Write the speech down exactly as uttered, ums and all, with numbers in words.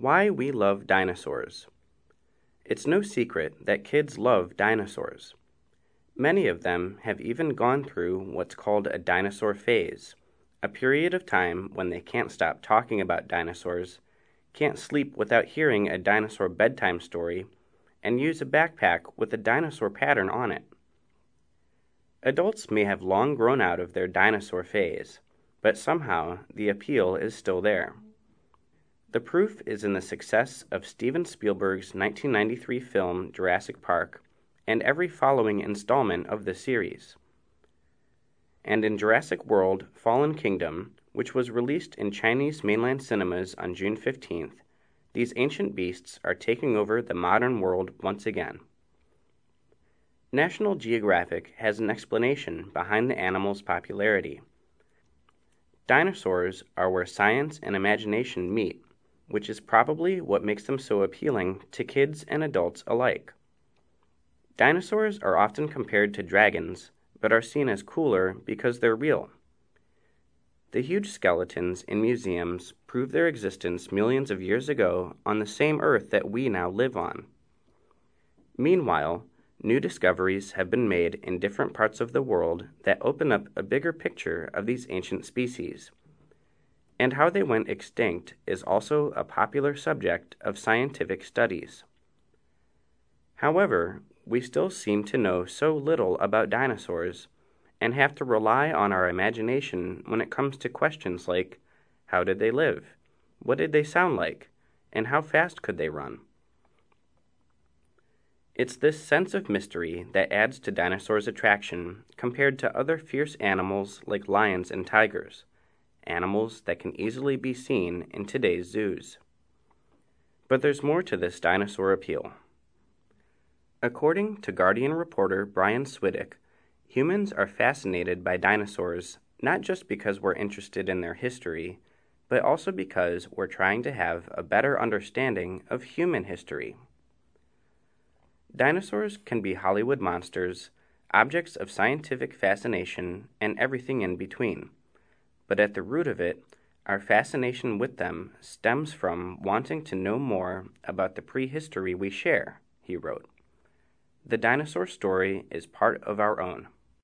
Why we love dinosaurs. It's no secret that kids love dinosaurs. Many of them have even gone through what's called a dinosaur phase, a period of time when they can't stop talking about dinosaurs, can't sleep without hearing a dinosaur bedtime story, and use a backpack with a dinosaur pattern on it. Adults may have long grown out of their dinosaur phase, but somehow the appeal is still there. The proof is in the success of Steven Spielberg's nineteen ninety-three film Jurassic Park and every following installment of the series. And in Jurassic World: Fallen Kingdom, which was released in Chinese mainland cinemas on June fifteenth, these ancient beasts are taking over the modern world once again. National Geographic has an explanation behind the animal's popularity. Dinosaurs are where science and imagination meet, which is probably what makes them so appealing to kids and adults alike. Dinosaurs are often compared to dragons, but are seen as cooler because they're real. The huge skeletons in museums prove their existence millions of years ago on the same Earth that we now live on. Meanwhile, new discoveries have been made in different parts of the world that open up a bigger picture of these ancient species. And how they went extinct is also a popular subject of scientific studies. However, we still seem to know so little about dinosaurs and have to rely on our imagination when it comes to questions like, how did they live? What did they sound like? And how fast could they run? It's this sense of mystery that adds to dinosaurs' attraction compared to other fierce animals like lions and tigers, animals that can easily be seen in today's zoos. But there's more to this dinosaur appeal. According to Guardian reporter Brian Swiddick, humans are fascinated by dinosaurs not just because we're interested in their history, but also because we're trying to have a better understanding of human history. Dinosaurs can be Hollywood monsters, objects of scientific fascination, and everything in between. But at the root of it, our fascination with them stems from wanting to know more about the prehistory we share, he wrote. The dinosaur story is part of our own.